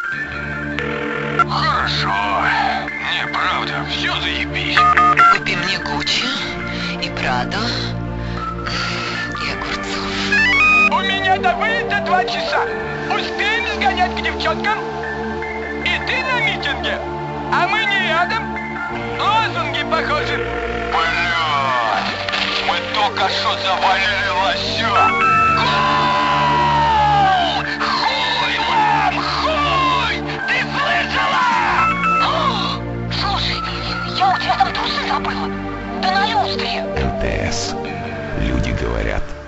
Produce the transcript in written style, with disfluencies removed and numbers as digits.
Хорошо. Не, правда, все заебись. Купи мне Гуччи и Прадо и огурцов. У меня до вылета 2 часа. Успеем сгонять к девчонкам? И ты на митинге? А мы не рядом. Лозунги похожи. Блядь, мы только что завалили лося. Гол! Хуй, мам, хуй! Ты слышала? Слушай, я у тебя там трусы забыла. Да на люстре. МТС. Люди говорят.